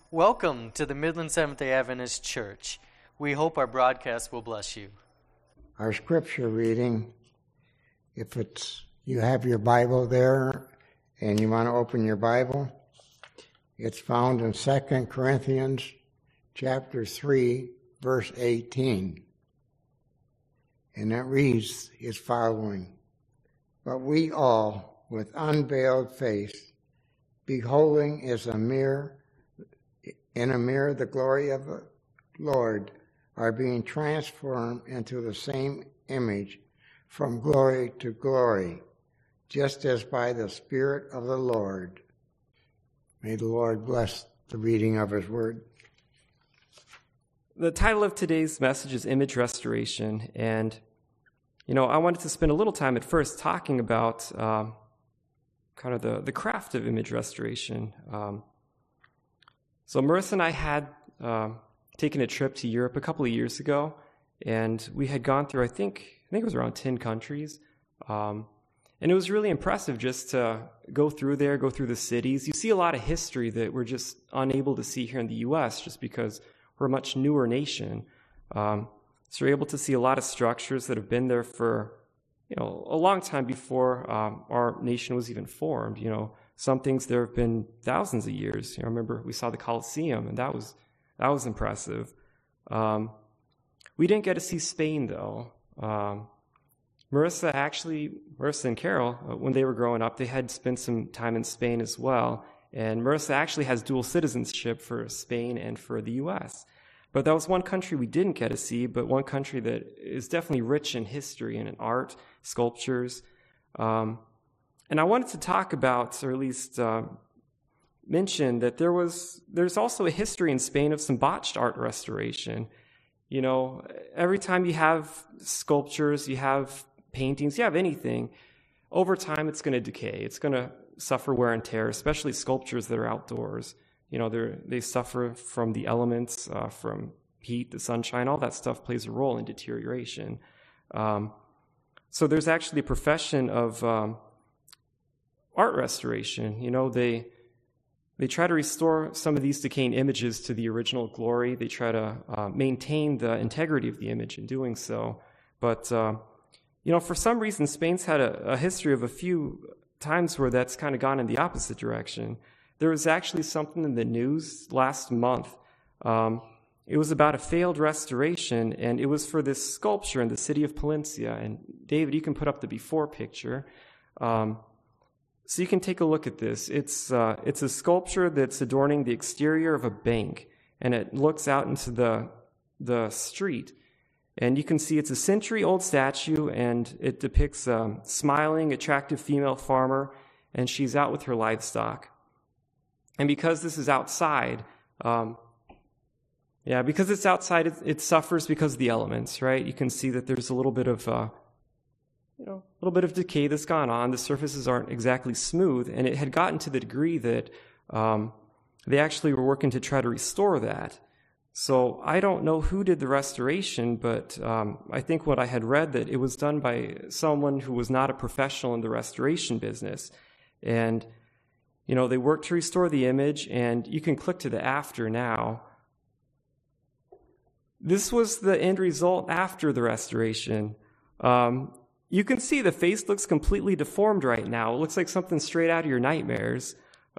Welcome to the Midland Seventh-day Adventist Church. We hope our broadcast will bless you. Our scripture reading, if you have your Bible there and you want to open your Bible, it's found in 2 Corinthians chapter 3, verse 18. And it reads as following: "But we all, with unveiled face, beholding in a mirror the glory of the Lord, are being transformed into the same image from glory to glory, just as by the Spirit of the Lord." May the Lord bless the reading of His Word. The title of today's message is Image Restoration, and I wanted to spend a little time at first talking about kind of the craft of image restoration. So Marissa and I had taken a trip to Europe a couple of years ago, and we had gone through, I think it was around 10 countries, and it was really impressive just to go through the cities. You see a lot of history that we're just unable to see here in the U.S. just because we're a much newer nation. So you're able to see a lot of structures that have been there for a long time before our nation was even formed. Some things there have been thousands of years. I remember we saw the Colosseum, and that was impressive. We didn't get to see Spain, though. Marissa and Carol, when they were growing up, they had spent some time in Spain as well. And Marissa actually has dual citizenship for Spain and for the U.S. But that was one country we didn't get to see, but one country that is definitely rich in history and in art, sculptures. And I wanted to talk about, or at least mention, that there's also a history in Spain of some botched art restoration. Every time you have sculptures, you have paintings, you have anything, over time it's going to decay. It's going to suffer wear and tear, especially sculptures that are outdoors. They suffer from the elements, from heat, the sunshine, all that stuff plays a role in deterioration. So there's actually a profession of art restoration. They try to restore some of these decaying images to the original glory. They try to maintain the integrity of the image in doing so. But, for some reason, Spain's had a history of a few times where that's kind of gone in the opposite direction. There was actually something in the news last month. It was about a failed restoration, and it was for this sculpture in the city of Palencia. And David, you can put up the before picture. So you can take a look at this. It's a sculpture that's adorning the exterior of a bank, and it looks out into the street. And you can see it's a century-old statue, and it depicts a smiling, attractive female farmer, and she's out with her livestock. And because this is outside, it suffers because of the elements, right? You can see that there's a little bit of decay that's gone on. The surfaces aren't exactly smooth, and it had gotten to the degree that they actually were working to try to restore that. So I don't know who did the restoration, but I think what I had read that it was done by someone who was not a professional in the restoration business. And, they worked to restore the image, and you can click to the after now. This was the end result after the restoration. You can see the face looks completely deformed right now. It looks like something straight out of your nightmares.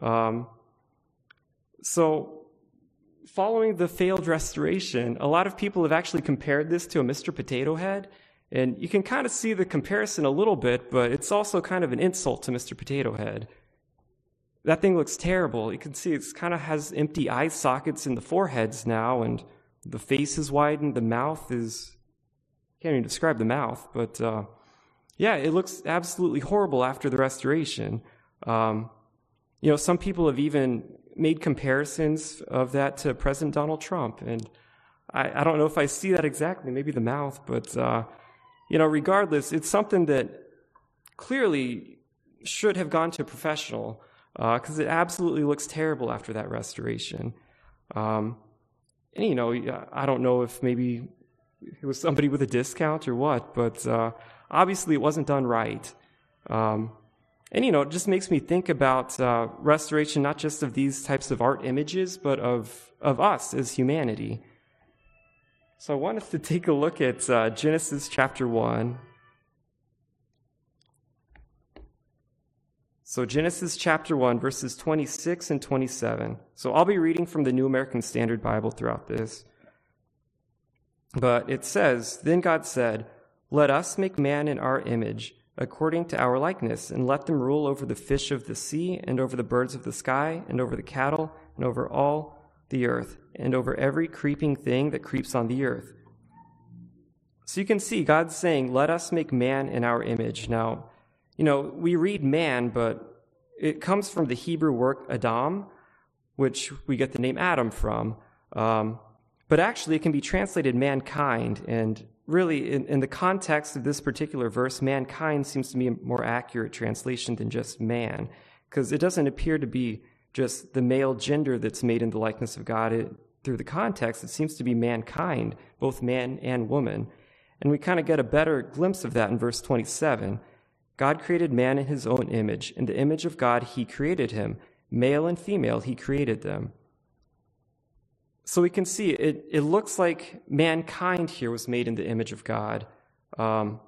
So, following the failed restoration, a lot of people have actually compared this to a Mr. Potato Head. And you can kind of see the comparison a little bit, but it's also kind of an insult to Mr. Potato Head. That thing looks terrible. You can see it kind of has empty eye sockets in the foreheads now, and the face is widened. The mouth is... can't even describe the mouth, but... it looks absolutely horrible after the restoration. Some people have even made comparisons of that to President Donald Trump, and I don't know if I see that exactly, maybe the mouth, but, regardless, it's something that clearly should have gone to a professional, because it absolutely looks terrible after that restoration. I don't know if maybe it was somebody with a discount or what, but obviously it wasn't done right. And, it just makes me think about restoration, not just of these types of art images, but of us as humanity. So I want us to take a look at Genesis chapter 1. So Genesis chapter 1, verses 26 and 27. So I'll be reading from the New American Standard Bible throughout this. But it says, "Then God said, 'Let us make man in our image, according to our likeness, and let them rule over the fish of the sea, and over the birds of the sky, and over the cattle, and over all the earth, and over every creeping thing that creeps on the earth.'" So you can see God's saying, let us make man in our image. Now, we read man, but it comes from the Hebrew word Adam, which we get the name Adam from. But actually, it can be translated mankind. And really, in the context of this particular verse, mankind seems to be a more accurate translation than just man, because it doesn't appear to be just the male gender that's made in the likeness of God. Through the context, it seems to be mankind, both man and woman. And we kind of get a better glimpse of that in verse 27. God created man in his own image. In the image of God, he created him. Male and female, he created them. So we can see it looks like mankind here was made in the image of God. And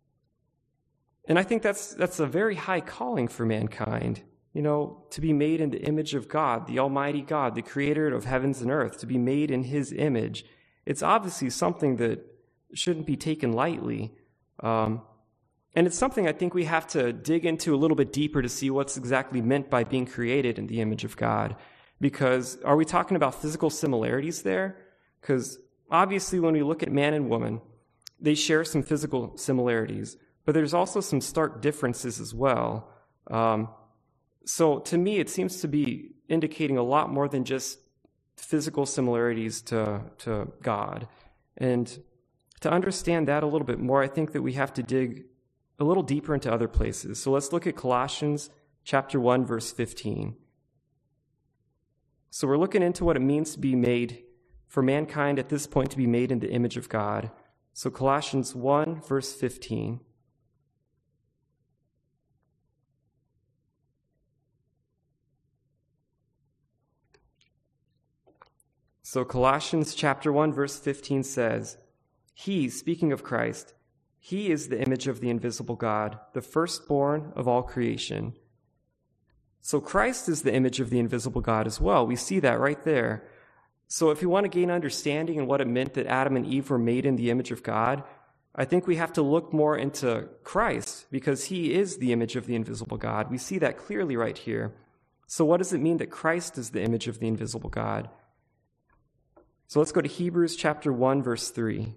I think that's a very high calling for mankind, to be made in the image of God, the Almighty God, the creator of heavens and earth, to be made in his image. It's obviously something that shouldn't be taken lightly. And it's something I think we have to dig into a little bit deeper to see what's exactly meant by being created in the image of God. Because are we talking about physical similarities there? Because obviously when we look at man and woman, they share some physical similarities, but there's also some stark differences as well. So to me, it seems to be indicating a lot more than just physical similarities to God. And to understand that a little bit more, I think that we have to dig a little deeper into other places. So let's look at Colossians chapter 1, verse 15. So we're looking into what it means to be made, for mankind at this point to be made in the image of God. So Colossians 1, verse 15. So Colossians chapter 1, verse 15 says, "He," speaking of Christ, "He is the image of the invisible God, the firstborn of all creation." So Christ is the image of the invisible God as well. We see that right there. So if we want to gain understanding and what it meant that Adam and Eve were made in the image of God, I think we have to look more into Christ, because he is the image of the invisible God. We see that clearly right here. So what does it mean that Christ is the image of the invisible God? So let's go to Hebrews chapter 1, verse 3.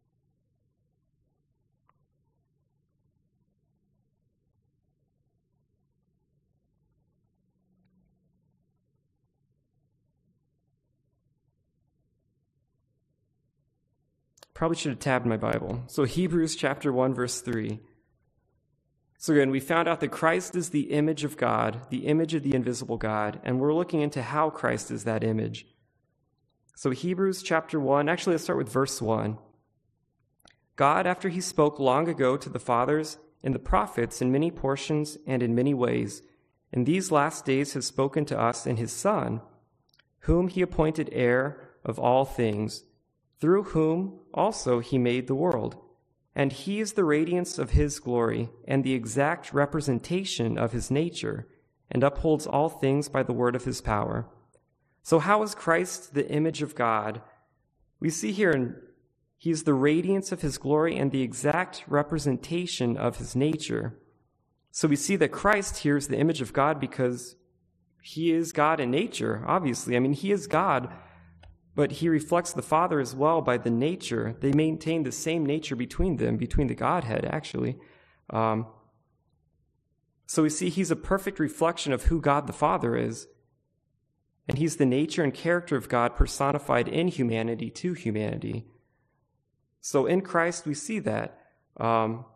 Probably should have tabbed my Bible. So Hebrews chapter 1, verse 3. So again, we found out that Christ is the image of God, the image of the invisible God, and we're looking into how Christ is that image. So Hebrews chapter 1, actually let's start with verse 1. "God, after he spoke long ago to the fathers and the prophets in many portions and in many ways, in these last days has spoken to us in his Son, whom he appointed heir of all things, through whom also he made the world. And he is the radiance of his glory and the exact representation of his nature, and upholds all things by the word of his power." So how is Christ the image of God? We see here he is the radiance of his glory and the exact representation of his nature. So we see that Christ here is the image of God because he is God in nature, obviously. I mean, he is God, but he reflects the Father as well by the nature. They maintain the same nature between them, between the Godhead, actually. So we see he's a perfect reflection of who God the Father is. And he's the nature and character of God personified in humanity to humanity. So in Christ, we see that. And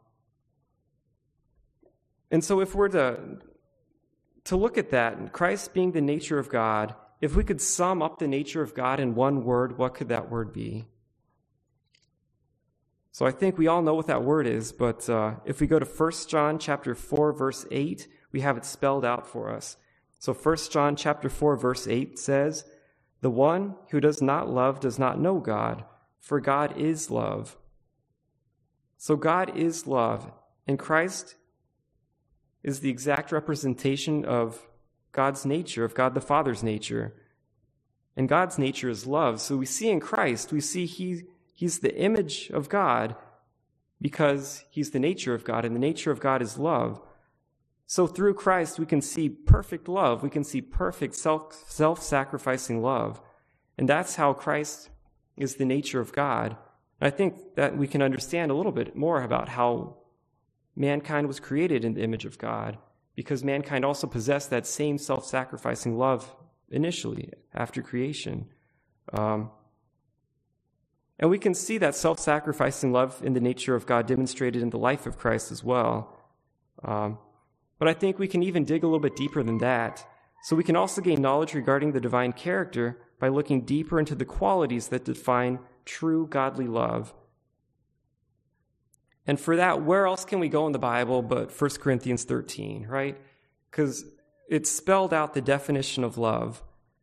so if we're to look at that, Christ being the nature of God, if we could sum up the nature of God in one word, what could that word be? So I think we all know what that word is, but if we go to 1 John chapter 4, verse 8, we have it spelled out for us. So 1 John chapter 4, verse 8 says, "The one who does not love does not know God, for God is love." So God is love, and Christ is the exact representation of God's nature, of God the Father's nature. And God's nature is love. So we see in Christ, we see he's the image of God because he's the nature of God, and the nature of God is love. So through Christ, we can see perfect love. We can see perfect self-sacrificing love. And that's how Christ is the nature of God. I think that we can understand a little bit more about how mankind was created in the image of God, because mankind also possessed that same self-sacrificing love initially after creation. And we can see that self-sacrificing love in the nature of God demonstrated in the life of Christ as well. But I think we can even dig a little bit deeper than that. So we can also gain knowledge regarding the divine character by looking deeper into the qualities that define true godly love. And for that, where else can we go in the Bible but 1 Corinthians 13, right? Because it's spelled out the definition of love.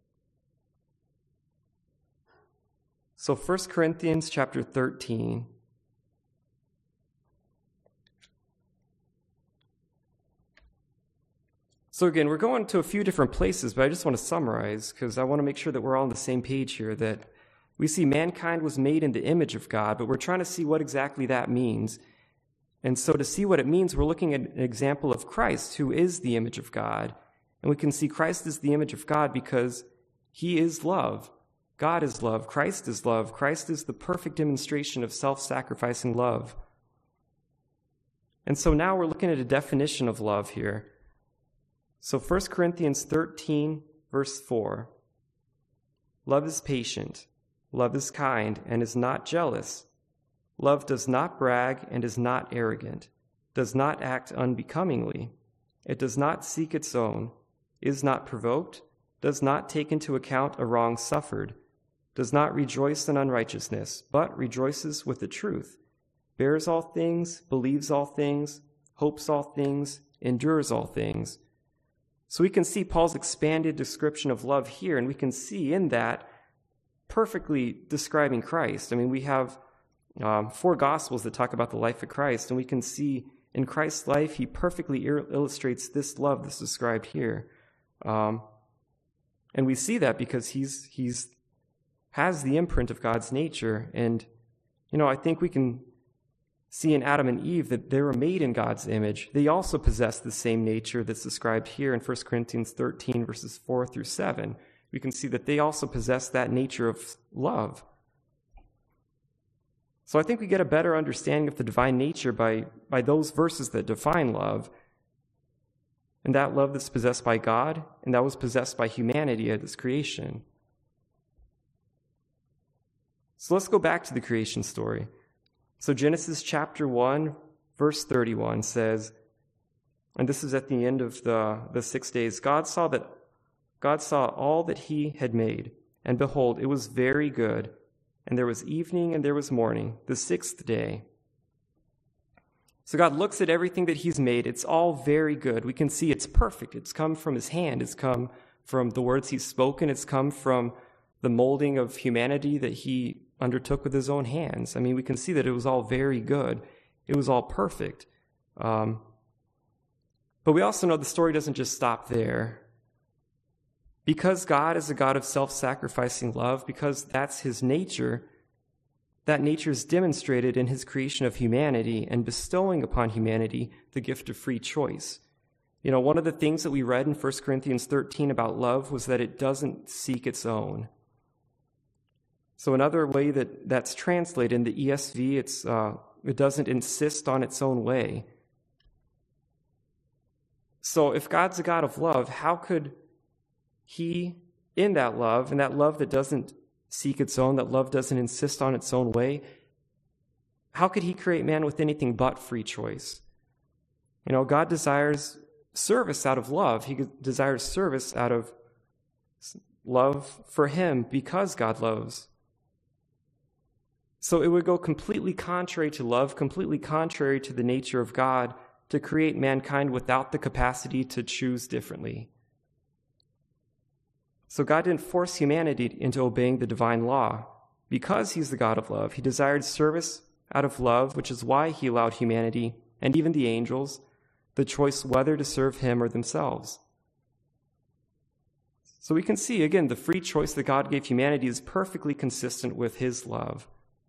So 1 Corinthians chapter 13. So again, we're going to a few different places, but I just want to summarize because I want to make sure that we're all on the same page here, that we see mankind was made in the image of God, but we're trying to see what exactly that means. And so to see what it means, we're looking at an example of Christ, who is the image of God. And we can see Christ is the image of God because he is love. God is love. Christ is love. Christ is the perfect demonstration of self-sacrificing love. And so now we're looking at a definition of love here. So 1 Corinthians 13, verse 4. Love is patient. Love is kind and is not jealous. Love does not brag and is not arrogant, does not act unbecomingly. It does not seek its own, is not provoked, does not take into account a wrong suffered, does not rejoice in unrighteousness, but rejoices with the truth, bears all things, believes all things, hopes all things, endures all things. So we can see Paul's expanded description of love here, and we can see in that perfectly describing Christ. I mean, we have 4 Gospels that talk about the life of Christ, and we can see in Christ's life, he perfectly illustrates this love that's described here. And we see that because he's has the imprint of God's nature. And, I think we can see in Adam and Eve that they were made in God's image. They also possess the same nature that's described here in 1 Corinthians 13, verses 4 through 7. We can see that they also possess that nature of love. So I think we get a better understanding of the divine nature by those verses that define love. And that love that's possessed by God, and that was possessed by humanity at its creation. So let's go back to the creation story. So Genesis chapter 1, verse 31 says, and this is at the end of the 6 days, God saw all that he had made, and behold, it was very good. And there was evening and there was morning, the 6th day. So God looks at everything that he's made. It's all very good. We can see it's perfect. It's come from his hand. It's come from the words he's spoken. It's come from the molding of humanity that he undertook with his own hands. I mean, we can see that it was all very good. It was all perfect. But we also know the story doesn't just stop there. Because God is a God of self-sacrificing love, because that's his nature, that nature is demonstrated in his creation of humanity and bestowing upon humanity the gift of free choice. One of the things that we read in 1 Corinthians 13 about love was that it doesn't seek its own. So another way that's translated in the ESV, it doesn't insist on its own way. So if God's a God of love, how could he, in that love, and that love that doesn't seek its own, that love doesn't insist on its own way, how could he create man with anything but free choice? God desires service out of love. He desires service out of love for him because God loves. So it would go completely contrary to love, completely contrary to the nature of God, to to create mankind without the capacity to choose differently. So God didn't force humanity into obeying the divine law. Because he's the God of love, he desired service out of love, which is why he allowed humanity, and even the angels, the choice whether to serve him or themselves. So we can see, again, the free choice that God gave humanity is perfectly consistent with his love.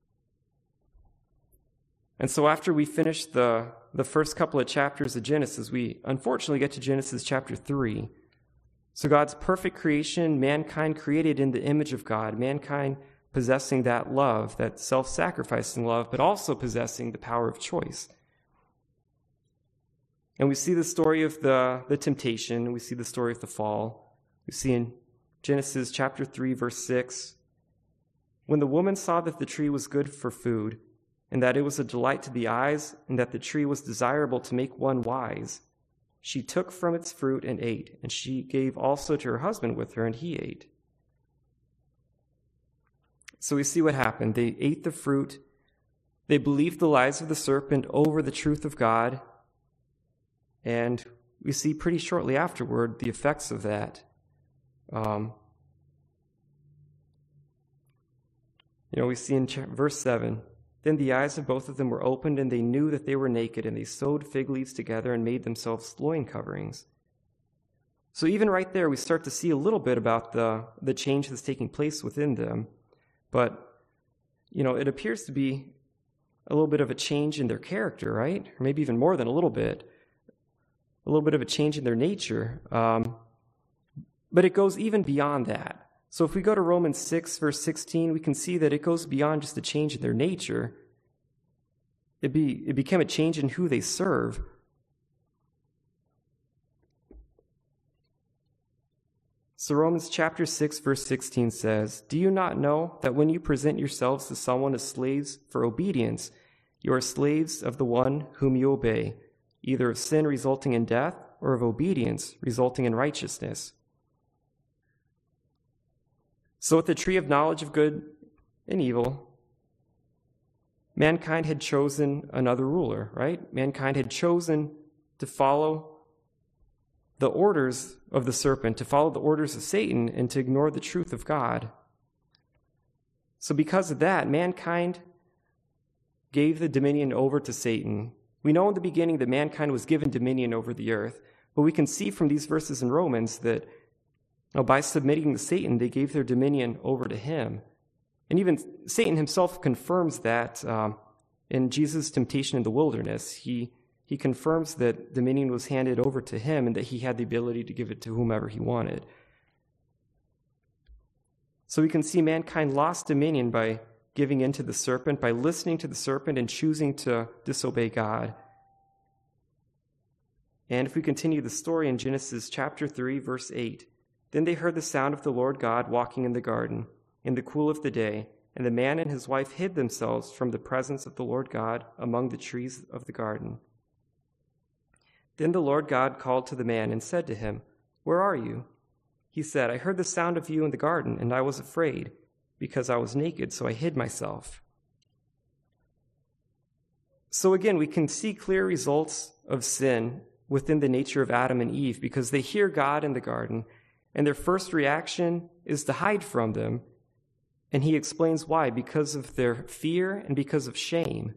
And so after we finish the first couple of chapters of Genesis, we unfortunately get to Genesis chapter 3. So God's perfect creation, mankind created in the image of God, mankind possessing that love, that self-sacrificing love, but also possessing the power of choice. And we see the story of the temptation, we see the story of the fall. We see in Genesis chapter 3, verse 6, when the woman saw that the tree was good for food, and that it was a delight to the eyes, and that the tree was desirable to make one wise, she took from its fruit and ate, and she gave also to her husband with her, and he ate. So we see what happened. They ate the fruit. They believed the lies of the serpent over the truth of God. And we see pretty shortly afterward the effects of that. We see in verse 7, then the eyes of both of them were opened, and they knew that they were naked, and they sewed fig leaves together and made themselves loin coverings. So even right there, we start to see a little bit about the change that's taking place within them. But, it appears to be a little bit of a change in their character, right? Or maybe even more than a little bit of a change in their nature. But it goes even beyond that. So if we go to Romans 6, verse 16, we can see that it goes beyond just a change in their nature. It became a change in who they serve. So Romans chapter 6, verse 16 says, do you not know that when you present yourselves to someone as slaves for obedience, you are slaves of the one whom you obey, either of sin resulting in death or of obedience resulting in righteousness? So with the tree of knowledge of good and evil, mankind had chosen another ruler, right? Mankind had chosen to follow the orders of the serpent, to follow the orders of Satan, and to ignore the truth of God. So because of that, mankind gave the dominion over to Satan. We know in the beginning that mankind was given dominion over the earth, but we can see from these verses in Romans that by submitting to Satan, they gave their dominion over to him. And even Satan himself confirms that in Jesus' temptation in the wilderness. He confirms that dominion was handed over to him and that he had the ability to give it to whomever he wanted. So we can see mankind lost dominion by giving in to the serpent, by listening to the serpent and choosing to disobey God. And if we continue the story in Genesis chapter 3, verse 8, then they heard the sound of the Lord God walking in the garden in the cool of the day, and the man and his wife hid themselves from the presence of the Lord God among the trees of the garden. Then the Lord God called to the man and said to him, where are you? He said, I heard the sound of you in the garden, and I was afraid, because I was naked, so I hid myself. So again, we can see clear results of sin within the nature of Adam and Eve, because they hear God in the garden, and their first reaction is to hide from them. And he explains why, because of their fear and because of shame.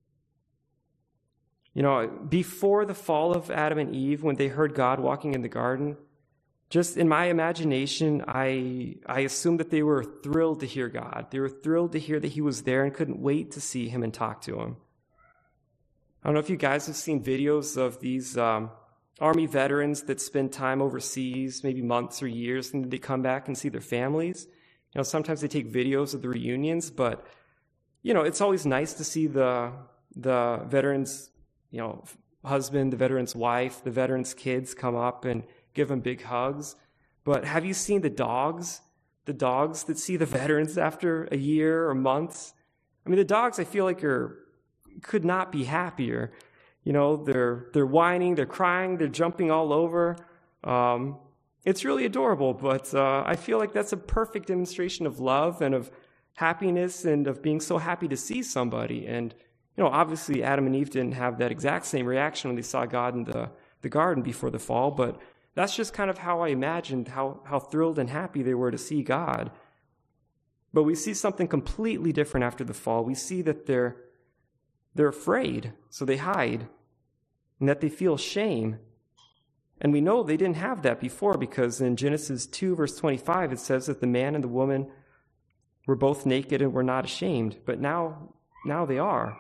Before the fall of Adam and Eve, when they heard God walking in the garden, just in my imagination, I assumed that they were thrilled to hear God. They were thrilled to hear that he was there and couldn't wait to see him and talk to him. I don't know if you guys have seen videos of these Army veterans that spend time overseas, maybe months or years, and they come back and see their families. Sometimes they take videos of the reunions, but, it's always nice to see the veterans' husband, the veteran's wife, the veteran's kids come up and give them big hugs. But have you seen the dogs that see the veterans after a year or months? The dogs, I feel like, could not be happier. They're whining, they're crying, they're jumping all over. It's really adorable, but I feel like that's a perfect demonstration of love and of happiness and of being so happy to see somebody. And obviously Adam and Eve didn't have that exact same reaction when they saw God in the garden before the fall, but that's just kind of how I imagined how thrilled and happy they were to see God. But we see something completely different after the fall. We see that they're afraid, so they hide, and that they feel shame. And we know they didn't have that before, because in Genesis 2, verse 25, it says that the man and the woman were both naked and were not ashamed. But now they are.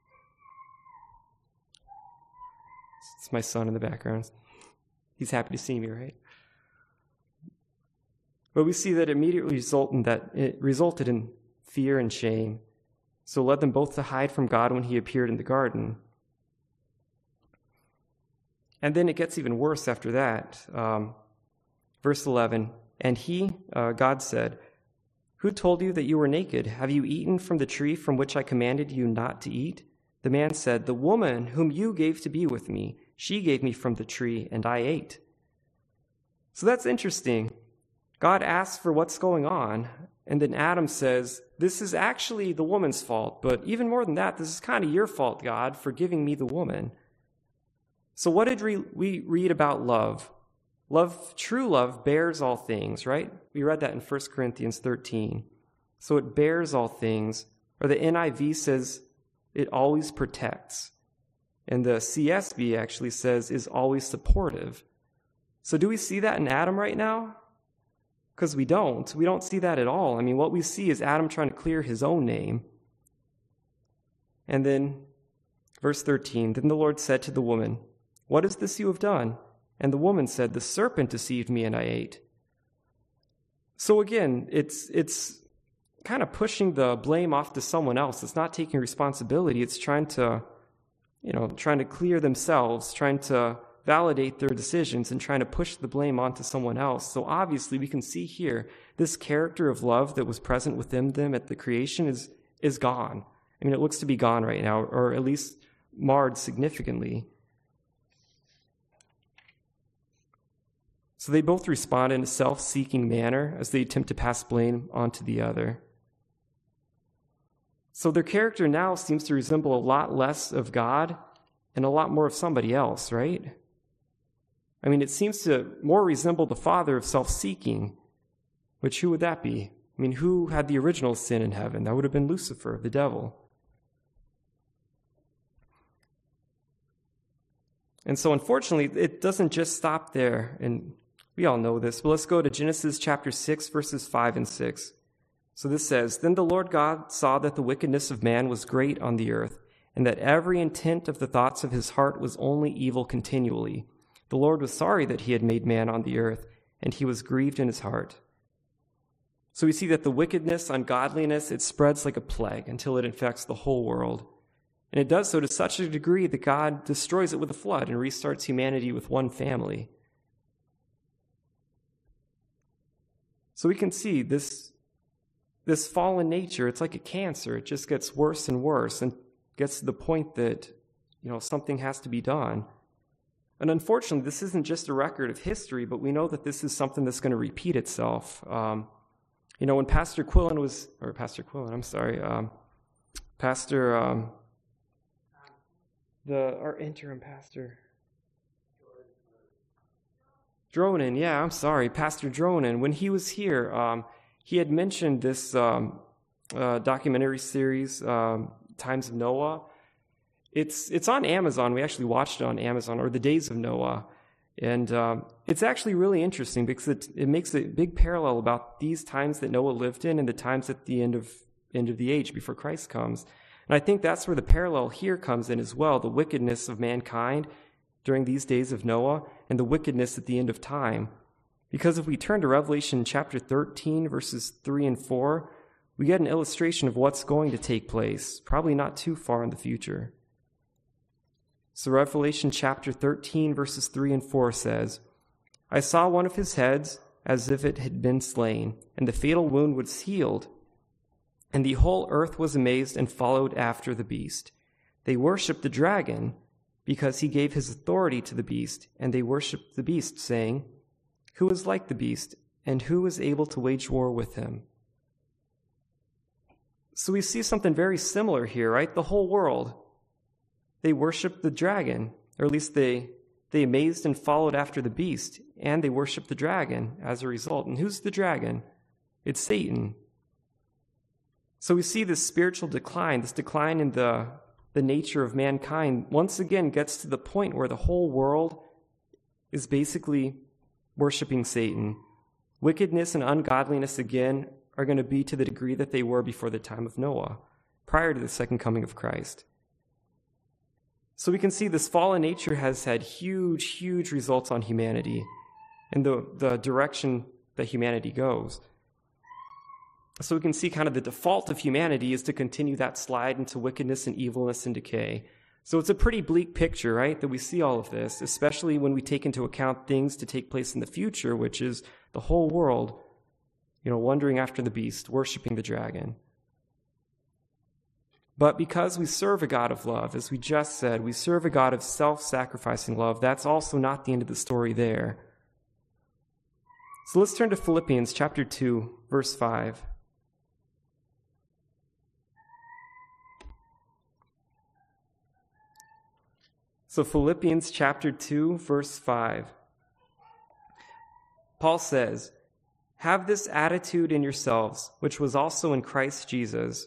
It's my son in the background. He's happy to see me, right? But we see that it immediately resulted in fear and shame. So it led them both to hide from God when he appeared in the garden. And then it gets even worse after that. Verse 11, and God said, "Who told you that you were naked? Have you eaten from the tree from which I commanded you not to eat?" The man said, "The woman whom you gave to be with me, she gave me from the tree, and I ate." So that's interesting. God asks for what's going on, and then Adam says, this is actually the woman's fault, but even more than that, this is kind of your fault, God, for giving me the woman. So what did we read about love? True love bears all things, right? We read that in 1 Corinthians 13. So it bears all things, or the NIV says it always protects. And the CSB actually says is always supportive. So do we see that in Adam right now? Because we don't. We don't see that at all. I mean, what we see is Adam trying to clear his own name. And then, verse 13, then the Lord said to the woman, "What is this you have done?" And the woman said, "The serpent deceived me and I ate." So again, it's kind of pushing the blame off to someone else. It's not taking responsibility. It's trying to clear themselves, trying to validate their decisions, and trying to push the blame onto someone else. So obviously we can see here this character of love that was present within them at the creation is gone. I mean, it looks to be gone right now, or at least marred significantly. So they both respond in a self-seeking manner as they attempt to pass blame onto the other. So their character now seems to resemble a lot less of God and a lot more of somebody else, right? I mean, it seems to more resemble the father of self-seeking, which who would that be? I mean, who had the original sin in heaven? That would have been Lucifer, the devil. And so unfortunately, it doesn't just stop there, and we all know this, but let's go to Genesis chapter 6, verses 5 and 6. So this says, "Then the Lord God saw that the wickedness of man was great on the earth, and that every intent of the thoughts of his heart was only evil continually. The Lord was sorry that he had made man on the earth, and he was grieved in his heart." So we see that the wickedness, ungodliness, it spreads like a plague until it infects the whole world. And it does so to such a degree that God destroys it with a flood and restarts humanity with one family. So we can see this fallen nature, it's like a cancer. It just gets worse and worse and gets to the point that, something has to be done. And unfortunately, this isn't just a record of history, but we know that this is something that's going to repeat itself. When our interim pastor, Pastor Dronin, when he was here, he had mentioned this documentary series, Times of Noah. It's on Amazon. We actually watched it on Amazon, or The Days of Noah. And it's actually really interesting because it makes a big parallel about these times that Noah lived in and the times at the end of the age before Christ comes. And I think that's where the parallel here comes in as well, the wickedness of mankind during these days of Noah and the wickedness at the end of time. Because if we turn to Revelation chapter 13, verses 3 and 4, we get an illustration of what's going to take place, probably not too far in the future. So Revelation chapter 13, verses 3 and 4 says, "I saw one of his heads as if it had been slain, and the fatal wound was healed. And the whole earth was amazed and followed after the beast. They worshipped the dragon because he gave his authority to the beast, and they worshipped the beast, saying, 'Who is like the beast, and who is able to wage war with him?'" So we see something very similar here, right? The whole world, they worshiped the dragon, or at least they amazed and followed after the beast, and they worshiped the dragon as a result. And who's the dragon? It's Satan. So we see this spiritual decline, this decline in the nature of mankind, once again gets to the point where the whole world is basically worshiping Satan. Wickedness and ungodliness again are going to be to the degree that they were before the time of Noah, prior to the second coming of Christ. So we can see this fallen nature has had huge, huge results on humanity and the direction that humanity goes. So we can see kind of the default of humanity is to continue that slide into wickedness and evilness and decay. So it's a pretty bleak picture, right, that we see all of this, especially when we take into account things to take place in the future, which is the whole world, wandering after the beast, worshiping the dragon. But because we serve a God of love, as we just said, we serve a God of self-sacrificing love, that's also not the end of the story there. So let's turn to Philippians chapter 2, verse 5. So Philippians chapter 2, verse 5. Paul says, "Have this attitude in yourselves, which was also in Christ Jesus."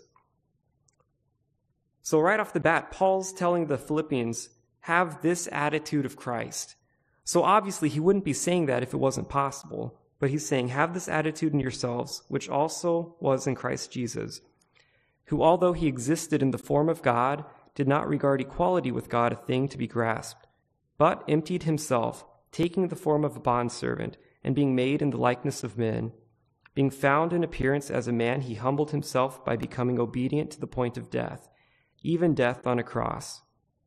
So right off the bat, Paul's telling the Philippians, have this attitude of Christ. So obviously he wouldn't be saying that if it wasn't possible. But he's saying, have this attitude in yourselves, which also was in Christ Jesus, who, although he existed in the form of God, did not regard equality with God a thing to be grasped, but emptied himself, taking the form of a bondservant, and being made in the likeness of men. Being found in appearance as a man, he humbled himself by becoming obedient to the point of death, even death on a cross.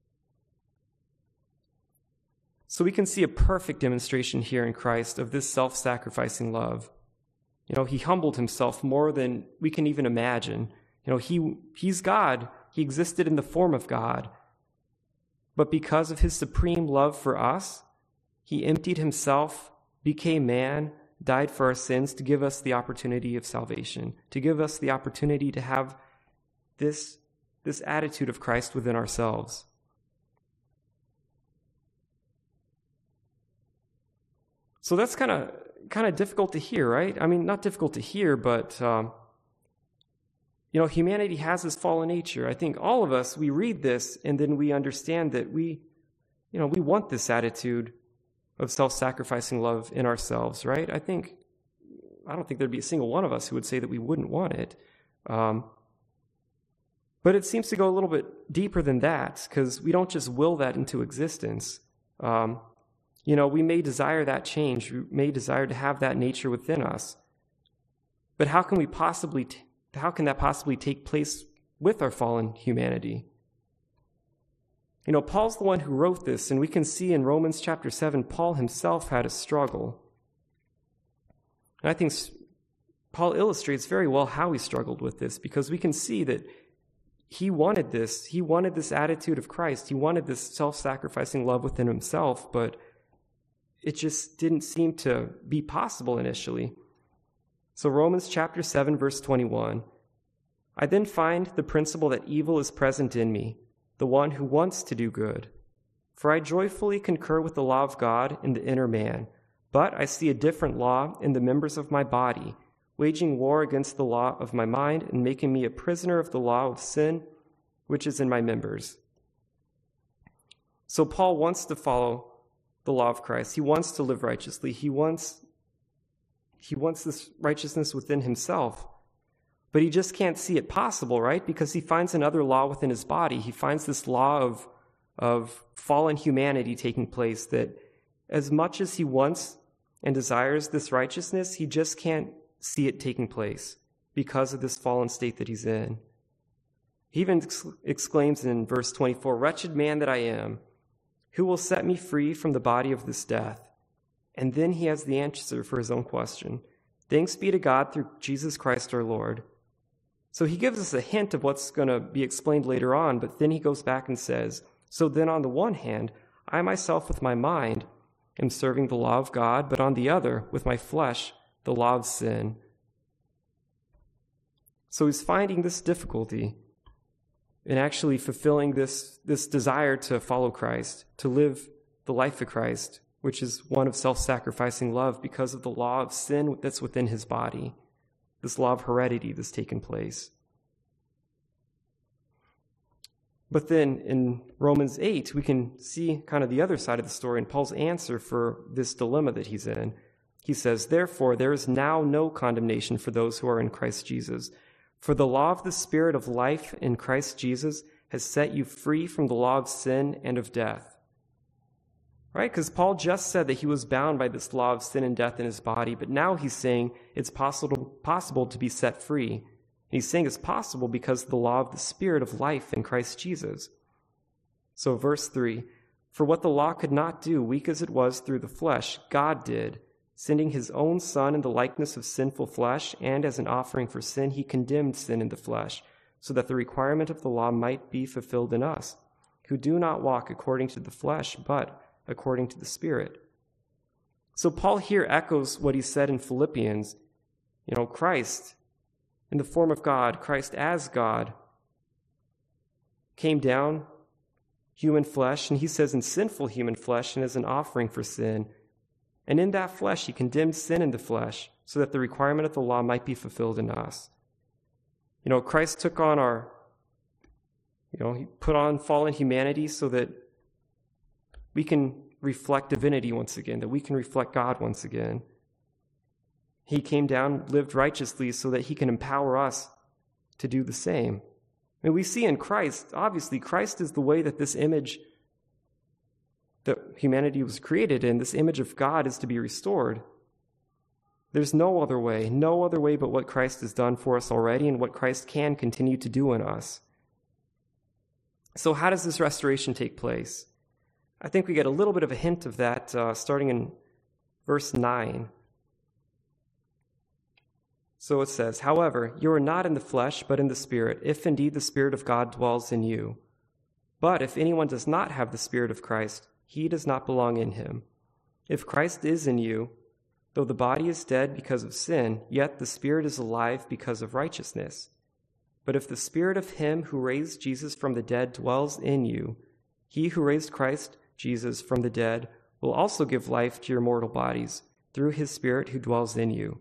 So we can see a perfect demonstration here in Christ of this self-sacrificing love. He humbled himself more than we can even imagine. He's God. He existed in the form of God. But because of his supreme love for us, he emptied himself, became man, died for our sins to give us the opportunity of salvation, to give us the opportunity to have this attitude of Christ within ourselves. So that's kind of difficult to hear, right? I mean, not difficult to hear, but humanity has this fallen nature. I think all of us, we read this and then we understand that we want this attitude of self-sacrificing love in ourselves, right? I don't think there'd be a single one of us who would say that we wouldn't want it. But it seems to go a little bit deeper than that, because we don't just will that into existence. We may desire that change. We may desire to have that nature within us. But how can that possibly take place with our fallen humanity? Paul's the one who wrote this, and we can see in Romans chapter 7, Paul himself had a struggle. And I think Paul illustrates very well how he struggled with this, because we can see that he wanted this. He wanted this attitude of Christ. He wanted this self-sacrificing love within himself, but it just didn't seem to be possible initially. So Romans chapter 7, verse 21, "I then find the principle that evil is present in me, the one who wants to do good. For I joyfully concur with the law of God in the inner man, but I see a different law in the members of my body, waging war against the law of my mind and making me a prisoner of the law of sin, which is in my members." So Paul wants to follow the law of Christ. He wants to live righteously. He wants this righteousness within himself. But he just can't see it possible, right? Because he finds another law within his body. He finds this law of fallen humanity taking place, that as much as he wants and desires this righteousness, he just can't see it taking place because of this fallen state that he's in. He even exclaims in verse 24, "Wretched man that I am, who will set me free from the body of this death?" And then he has the answer for his own question. "Thanks be to God through Jesus Christ our Lord." So he gives us a hint of what's going to be explained later on, but then he goes back and says, "So then on the one hand, I myself with my mind am serving the law of God, but on the other, with my flesh, the law of sin." So he's finding this difficulty. in actually fulfilling this desire to follow Christ, to live the life of Christ, which is one of self-sacrificing love because of the law of sin that's within his body, this law of heredity that's taken place. But then in Romans 8, we can see kind of the other side of the story and Paul's answer for this dilemma that he's in. He says, "Therefore, there is now no condemnation for those who are in Christ Jesus. For the law of the Spirit of life in Christ Jesus has set you free from the law of sin and of death." Right? Because Paul just said that he was bound by this law of sin and death in his body, but now he's saying it's possible to be set free. And he's saying it's possible because of the law of the Spirit of life in Christ Jesus. So verse 3, "For what the law could not do, weak as it was through the flesh, God did, sending his own Son in the likeness of sinful flesh, and as an offering for sin, he condemned sin in the flesh, so that the requirement of the law might be fulfilled in us, who do not walk according to the flesh, but according to the Spirit." So Paul here echoes what he said in Philippians. Christ, in the form of God, Christ as God, came down, human flesh, and he says in sinful human flesh and as an offering for sin. And in that flesh, he condemned sin in the flesh so that the requirement of the law might be fulfilled in us. Christ took on he put on fallen humanity so that we can reflect divinity once again, that we can reflect God once again. He came down, lived righteously so that he can empower us to do the same. We see in Christ, obviously, Christ is the way that this image that humanity was created in, this image of God, is to be restored. There's no other way but what Christ has done for us already and what Christ can continue to do in us. So how does this restoration take place? I think we get a little bit of a hint of that starting in verse 9. So it says, "However, you are not in the flesh, but in the Spirit, if indeed the Spirit of God dwells in you. But if anyone does not have the Spirit of Christ, he does not belong in him. If Christ is in you, though the body is dead because of sin, yet the Spirit is alive because of righteousness. But if the Spirit of him who raised Jesus from the dead dwells in you, he who raised Christ Jesus from the dead will also give life to your mortal bodies through his Spirit who dwells in you."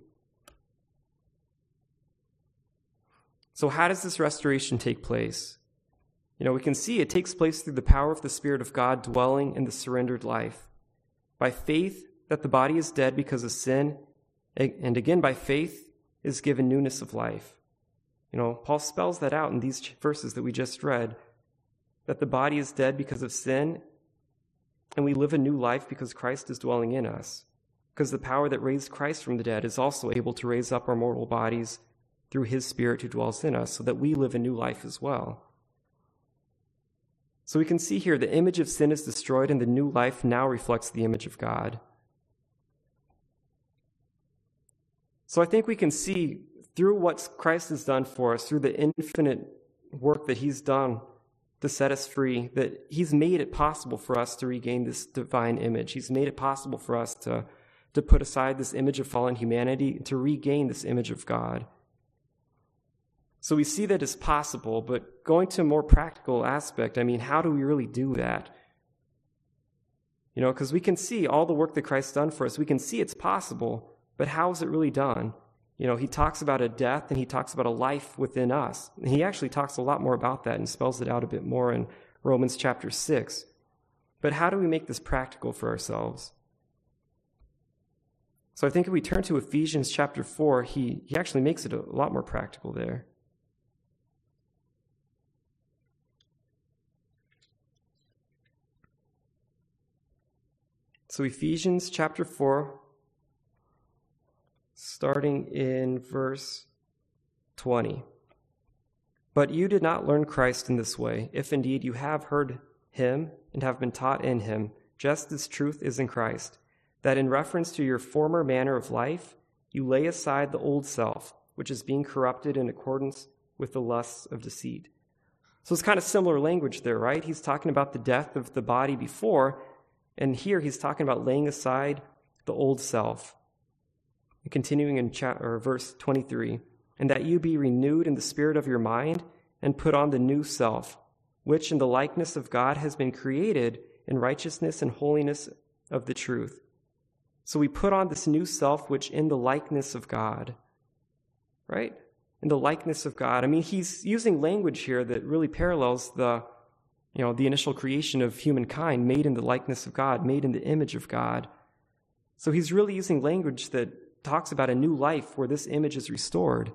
So how does this restoration take place? We can see it takes place through the power of the Spirit of God dwelling in the surrendered life. By faith that the body is dead because of sin, and again by faith is given newness of life. Paul spells that out in these verses that we just read, that the body is dead because of sin, and we live a new life because Christ is dwelling in us. Because the power that raised Christ from the dead is also able to raise up our mortal bodies through his Spirit who dwells in us, so that we live a new life as well. So we can see here the image of sin is destroyed and the new life now reflects the image of God. So I think we can see through what Christ has done for us, through the infinite work that he's done to set us free, that he's made it possible for us to regain this divine image. He's made it possible for us to put aside this image of fallen humanity, to regain this image of God. So we see that it's possible, but going to a more practical aspect, how do we really do that? Because we can see all the work that Christ's done for us. We can see it's possible, but how is it really done? He talks about a death and he talks about a life within us. And he actually talks a lot more about that and spells it out a bit more in Romans chapter 6. But how do we make this practical for ourselves? So I think if we turn to Ephesians chapter 4, he actually makes it a lot more practical there. So Ephesians chapter 4, starting in verse 20. "But you did not learn Christ in this way, if indeed you have heard him and have been taught in him, just as truth is in Christ, that in reference to your former manner of life, you lay aside the old self, which is being corrupted in accordance with the lusts of deceit." So it's kind of similar language there, right? He's talking about the death of the body before, and here he's talking about laying aside the old self. And continuing in verse 23, "And that you be renewed in the spirit of your mind, and put on the new self, which in the likeness of God has been created in righteousness and holiness of the truth. So we put on this new self, which in the likeness of God, right? In the likeness of God. I mean, he's using language here that really parallels the initial creation of humankind, made in the likeness of God, made in the image of God. So he's really using language that talks about a new life where this image is restored.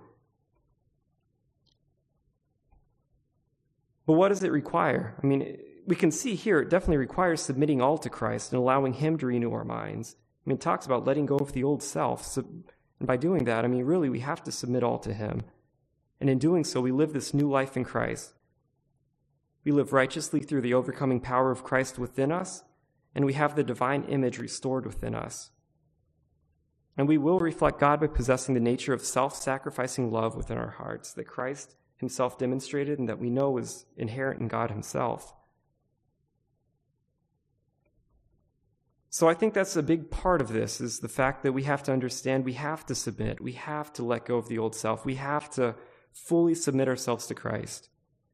But what does it require? I mean, we can see here it definitely requires submitting all to Christ and allowing him to renew our minds. I mean, it talks about letting go of the old self. So, and by doing that, I mean, really, we have to submit all to him. And in doing so, we live this new life in Christ. We live righteously through the overcoming power of Christ within us, and we have the divine image restored within us. And we will reflect God by possessing the nature of self-sacrificing love within our hearts that Christ himself demonstrated and that we know is inherent in God himself. So I think that's a big part of this, is the fact that we have to understand we have to submit. We have to let go of the old self. We have to fully submit ourselves to Christ.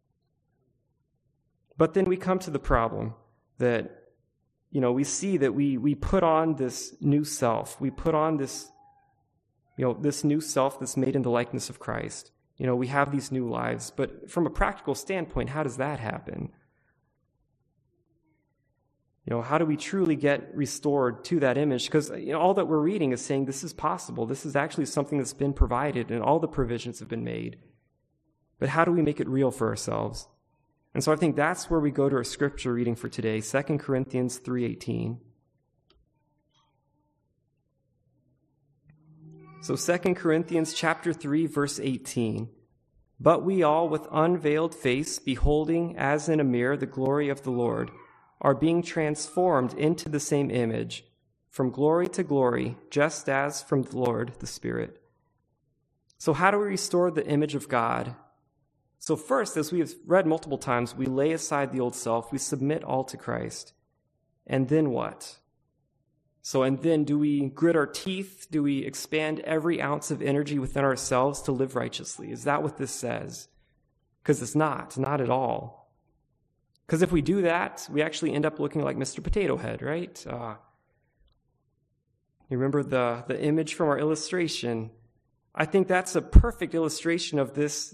But then we come to the problem that, we see that we put on this new self. We put on this, this new self that's made in the likeness of Christ. We have these new lives. But from a practical standpoint, how does that happen? How do we truly get restored to that image? Because all that we're reading is saying this is possible. This is actually something that's been provided and all the provisions have been made. But how do we make it real for ourselves? And so I think that's where we go to our scripture reading for today, 2 Corinthians 3:18. So 2 Corinthians chapter 3, verse 18. But we all with unveiled face, beholding as in a mirror the glory of the Lord, are being transformed into the same image, from glory to glory, just as from the Lord, the Spirit. So how do we restore the image of God? So first, as we have read multiple times, we lay aside the old self, we submit all to Christ. And then what? And then do we grit our teeth? Do we expand every ounce of energy within ourselves to live righteously? Is that what this says? Because it's not at all. Because if we do that, we actually end up looking like Mr. Potato Head, right? You remember the image from our illustration? I think that's a perfect illustration of this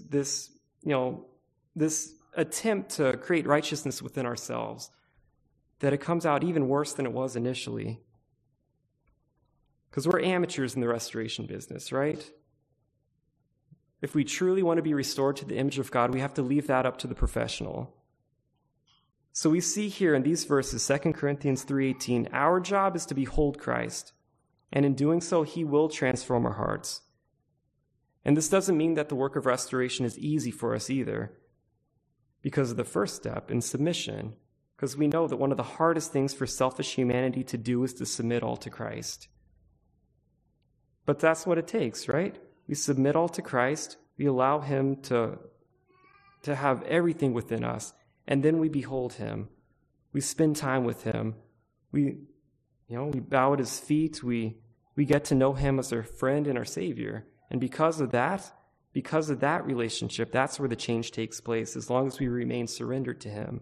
attempt to create righteousness within ourselves, that it comes out even worse than it was initially. Because we're amateurs in the restoration business, right? If we truly want to be restored to the image of God, we have to leave that up to the professional. So we see here in these verses, 2 Corinthians 3:18, our job is to behold Christ, and in doing so, he will transform our hearts. And this doesn't mean that the work of restoration is easy for us either, because of the first step in submission, because we know that one of the hardest things for selfish humanity to do is to submit all to Christ. But that's what it takes, right? We submit all to Christ, we allow him to have everything within us, and then we behold him. We spend time with him. We bow at his feet, we get to know him as our friend and our Savior. And because of that relationship, that's where the change takes place, as long as we remain surrendered to him.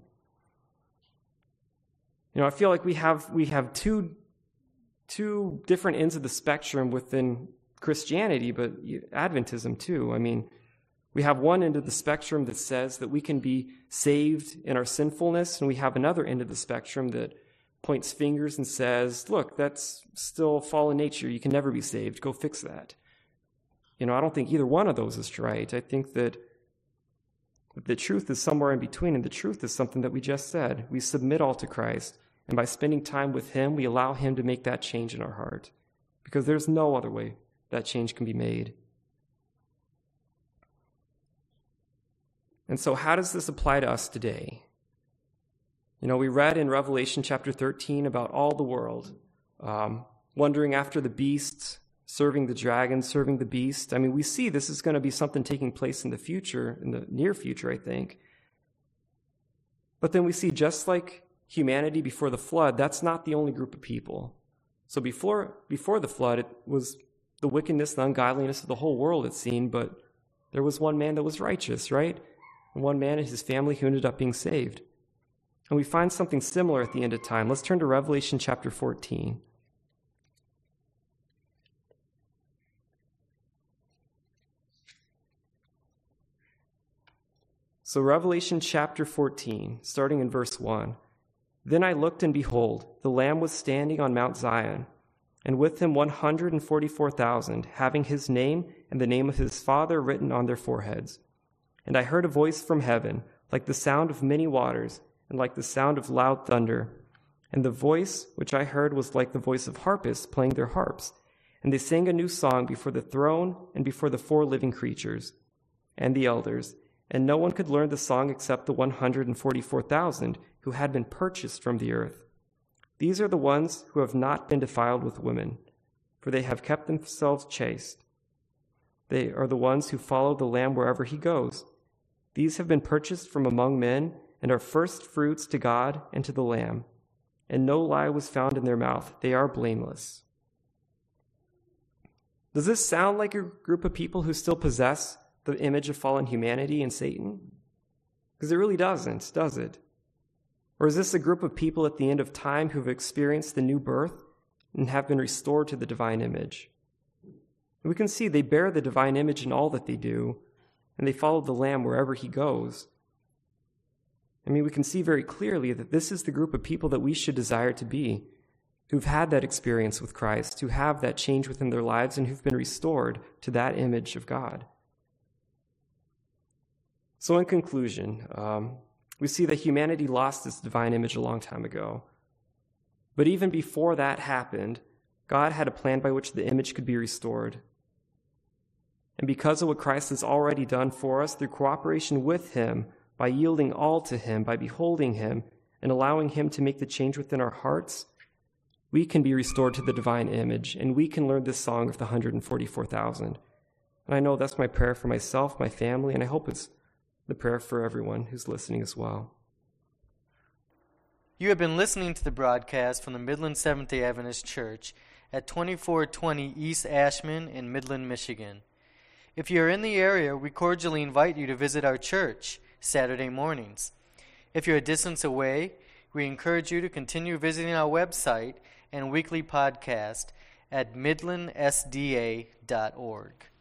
I feel like we have two different ends of the spectrum within Christianity, but Adventism too. I mean, we have one end of the spectrum that says that we can be saved in our sinfulness, and we have another end of the spectrum that points fingers and says, look, that's still fallen nature. You can never be saved. Go fix that. I don't think either one of those is right. I think that the truth is somewhere in between, and the truth is something that we just said. We submit all to Christ, and by spending time with him, we allow him to make that change in our heart, because there's no other way that change can be made. And so how does this apply to us today? We read in Revelation chapter 13 about all the world, wandering after the beast, serving the dragon, serving the beast. I mean, we see this is going to be something taking place in the future, in the near future, I think. But then we see, just like humanity before the flood, that's not the only group of people. So before the flood, it was the wickedness, the ungodliness of the whole world, it seemed, but there was one man that was righteous, right? and one man and his family who ended up being saved. And we find something similar at the end of time. Let's turn to Revelation chapter 14. So Revelation chapter 14, starting in verse 1. Then I looked, and behold, the Lamb was standing on Mount Zion, and with him 144,000, having his name and the name of his Father written on their foreheads. And I heard a voice from heaven, like the sound of many waters, and like the sound of loud thunder. And the voice which I heard was like the voice of harpists playing their harps. And they sang a new song before the throne and before the 4 living creatures and the elders. And no one could learn the song except the 144,000 who had been purchased from the earth. These are the ones who have not been defiled with women, for they have kept themselves chaste. They are the ones who follow the Lamb wherever he goes. These have been purchased from among men and are first fruits to God and to the Lamb. And no lie was found in their mouth. They are blameless. Does this sound like a group of people who still possess the image of fallen humanity and Satan? Because it really doesn't, does it? Or is this a group of people at the end of time who have experienced the new birth and have been restored to the divine image? And we can see they bear the divine image in all that they do, and they follow the Lamb wherever he goes. We can see very clearly that this is the group of people that we should desire to be, who've had that experience with Christ, who have that change within their lives, and who've been restored to that image of God. So in conclusion, we see that humanity lost its divine image a long time ago. But even before that happened, God had a plan by which the image could be restored. And because of what Christ has already done for us through cooperation with him, by yielding all to him, by beholding him, and allowing him to make the change within our hearts, we can be restored to the divine image, and we can learn this song of the 144,000. And I know that's my prayer for myself, my family, and I hope it's the prayer for everyone who's listening as well. You have been listening to the broadcast from the Midland Seventh-day Adventist Church at 2420 East Ashman in Midland, Michigan. If you are in the area, we cordially invite you to visit our church Saturday mornings. If you're a distance away, we encourage you to continue visiting our website and weekly podcast at midlandsda.org.